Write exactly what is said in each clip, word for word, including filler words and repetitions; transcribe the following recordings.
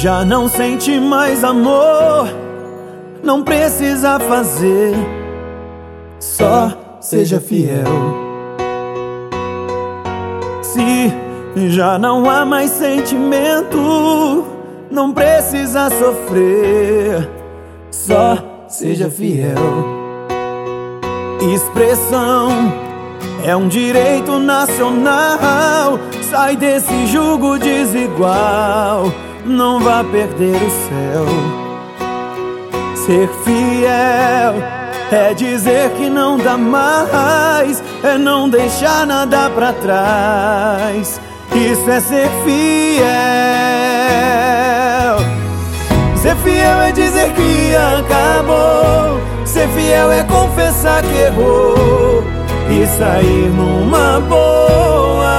já não sente mais amor, não precisa fazer, só seja fiel. Se já não há mais sentimento, não precisa sofrer, só seja fiel. Expressão é um direito nacional, sai desse jugo desigual, não vá perder o céu. Ser fiel é dizer que não dá mais, é não deixar nada pra trás, isso é ser fiel. Ser fiel é dizer que acabou, ser fiel é confessar que errou e sair numa boa.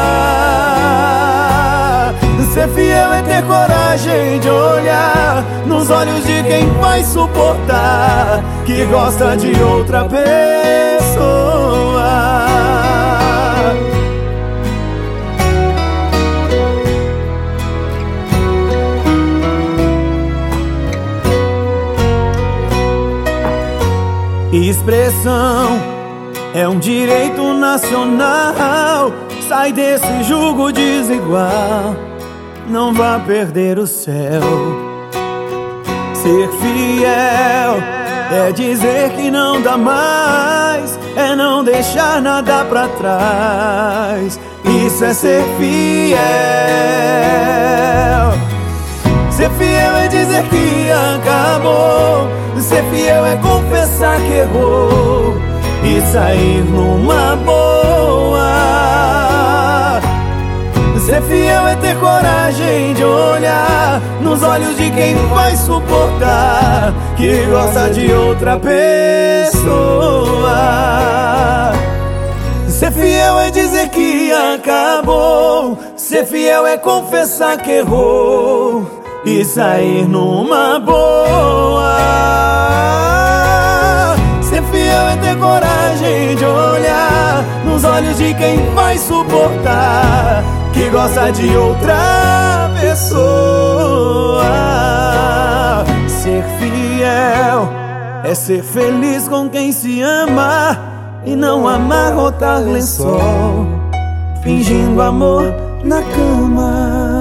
Ser fiel é ter coragem de olhar nos olhos de quem vai suportar que gosta de outra pessoa. Expressão é um direito nacional, sai desse jugo desigual, não vá perder o céu. Ser fiel é dizer que não dá mais, é não deixar nada pra trás, isso é ser fiel. Ser fiel é dizer que acabou, ser fiel é confessar que errou e sair numa boa. Ser fiel é ter coragem de olhar nos olhos de quem vai suportar que gosta de outra pessoa. Ser fiel é dizer que acabou, ser fiel é confessar que errou e sair numa boa. Ser fiel é ter coragem de olhar nos olhos de quem vai suportar que gosta de outra pessoa. Ser fiel é ser feliz com quem se ama e não amarrotar lençol fingindo amor na cama.